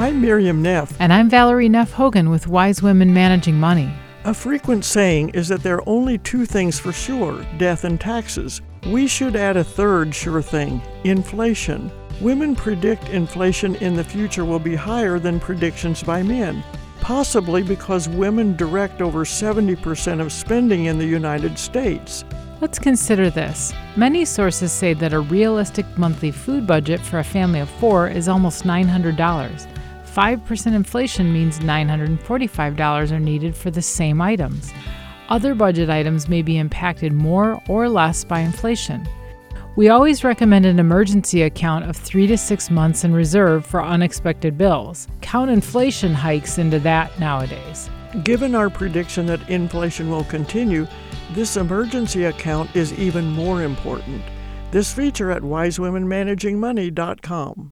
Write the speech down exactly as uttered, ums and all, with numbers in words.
I'm Miriam Neff. And I'm Valerie Neff Hogan with Wise Women Managing Money. A frequent saying is that there are only two things for sure, death and taxes. We should add a third sure thing, inflation. Women predict inflation in the future will be higher than predictions by men, possibly because women direct over seventy percent of spending in the United States. Let's consider this. Many sources say that a realistic monthly food budget for a family of four is almost nine hundred dollars. five percent inflation means nine hundred forty-five dollars are needed for the same items. Other budget items may be impacted more or less by inflation. We always recommend an emergency account of three to six months in reserve for unexpected bills. Count inflation hikes into that nowadays. Given our prediction that inflation will continue, this emergency account is even more important. This feature at wise women managing money dot com.